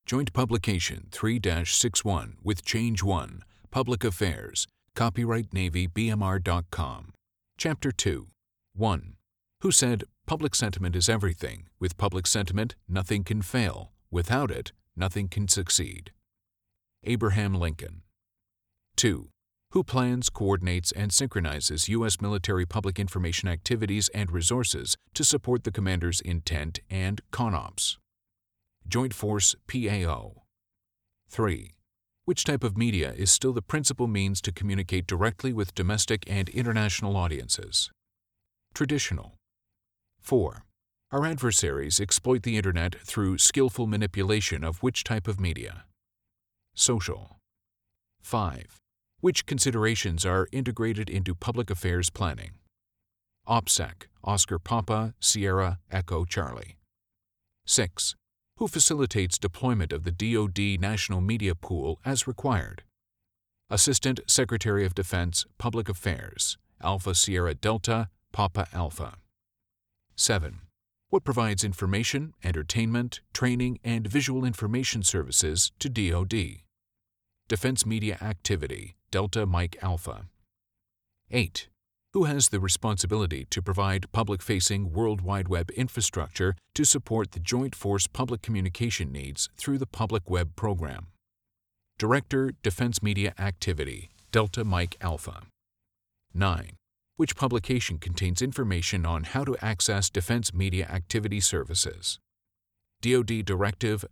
Joint Publication 3-61 with Change 1, Public Affairs, Copyright Navy BMR.com. Chapter 2. 1. Who said, "Public sentiment is everything. With public sentiment, nothing can fail. Without it, nothing can succeed." Abraham Lincoln. 2. Who plans, coordinates, and synchronizes U.S. military public information activities and resources to support the commander's intent and CONOPS? Joint Force PAO. 3. Which type of media is still the principal means to communicate directly with domestic and international audiences? Traditional. 4. Our adversaries exploit the Internet through skillful manipulation of which type of media? Social. 5. Which considerations are integrated into public affairs planning? OPSEC, Oscar Papa, Sierra, Echo Charlie. 6. Who facilitates deployment of the DoD National Media Pool as required? Assistant Secretary of Defense, Public Affairs, Alpha Sierra Delta, Papa Alpha. 7. What provides information, entertainment, training, and visual information services to DoD? Defense Media Activity, Delta Mike Alpha. 8. Who has the responsibility to provide public-facing World Wide Web infrastructure to support the Joint Force public communication needs through the Public Web Program? Director, Defense Media Activity, Delta Mike Alpha. 9. Which publication contains information on how to access Defense Media Activity services? DoD Directive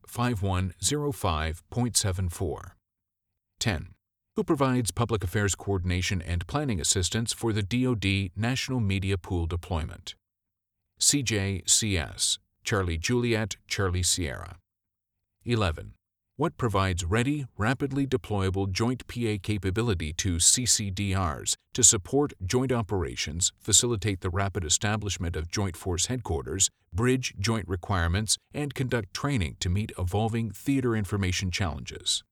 5105.74. 10. Who provides public affairs coordination and planning assistance for the DoD National Media Pool deployment? CJCS, Charlie Juliet, Charlie Sierra. 11. What provides ready, rapidly deployable joint PA capability to CCDRs to support joint operations, facilitate the rapid establishment of Joint Force Headquarters, bridge joint requirements, and conduct training to meet evolving theater information challenges?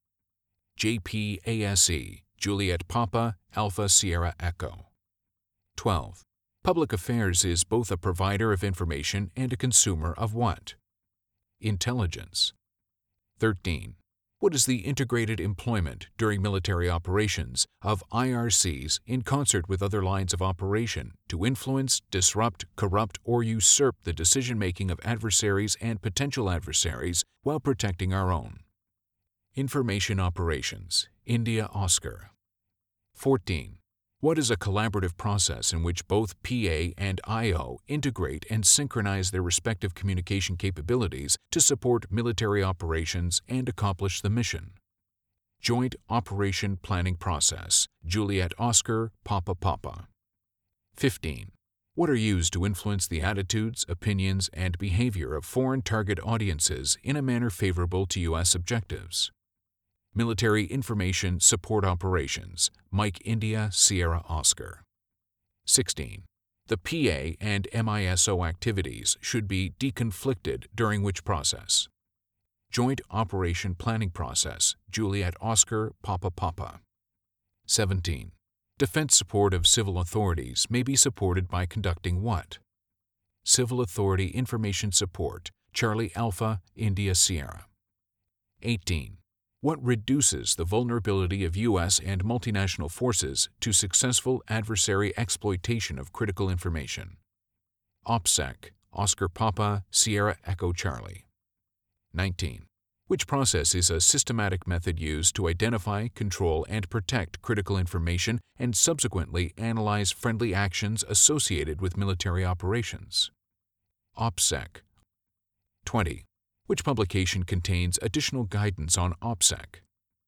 JPASE, Juliet Papa, Alpha Sierra Echo. 12. Public affairs is both a provider of information and a consumer of what? Intelligence. 13. What is the integrated employment during military operations of IRCs in concert with other lines of operation to influence, disrupt, corrupt, or usurp the decision-making of adversaries and potential adversaries while protecting our own? Information Operations, India Oscar. 14. What is a collaborative process in which both PA and IO integrate and synchronize their respective communication capabilities to support military operations and accomplish the mission? Joint Operation Planning Process, Juliet Oscar, Papa Papa. 15. What are used to influence the attitudes, opinions, and behavior of foreign target audiences in a manner favorable to U.S. objectives? Military Information Support Operations, Mike India Sierra Oscar. 16. The PA and MISO activities should be deconflicted during which process? Joint Operation Planning Process, Juliet Oscar, Papa Papa. 17. Defense support of civil authorities may be supported by conducting what? Civil Authority Information Support, Charlie Alpha, India Sierra. 18. What reduces the vulnerability of U.S. and multinational forces to successful adversary exploitation of critical information? OPSEC, Oscar Papa, Sierra Echo Charlie. 19. Which process is a systematic method used to identify, control, and protect critical information and subsequently analyze friendly actions associated with military operations? OPSEC. 20. Which publication contains additional guidance on OPSEC?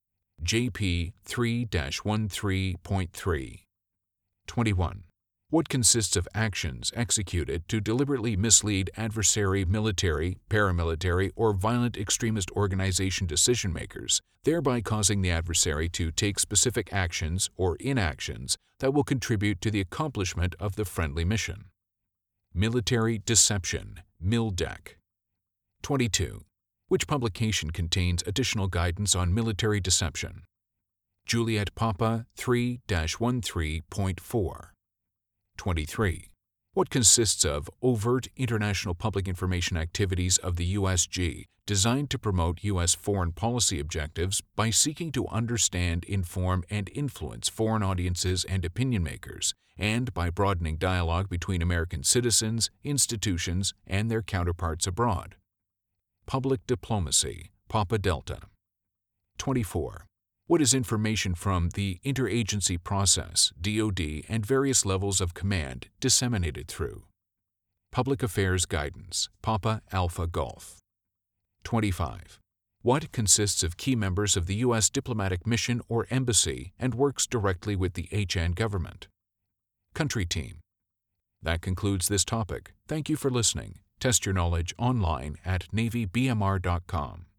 JP 3-13.3. 21. What consists of actions executed to deliberately mislead adversary military, paramilitary, or violent extremist organization decision-makers, thereby causing the adversary to take specific actions or inactions that will contribute to the accomplishment of the friendly mission? Military Deception, MILDEC. 22. Which publication contains additional guidance on military deception? Juliet Papa 3-13.4. 23. What consists of overt international public information activities of the USG designed to promote U.S. foreign policy objectives by seeking to understand, inform, and influence foreign audiences and opinion makers, and by broadening dialogue between American citizens, institutions, and their counterparts abroad. Public diplomacy, Papa Delta. 24. What is information from the interagency process, DoD, and various levels of command disseminated through? Public Affairs Guidance, Papa Alpha Golf. 25. What consists of key members of the U.S. diplomatic mission or embassy and works directly with the HN government? Country Team. That concludes this topic. Thank you for listening. Test your knowledge online at NavyBMR.com.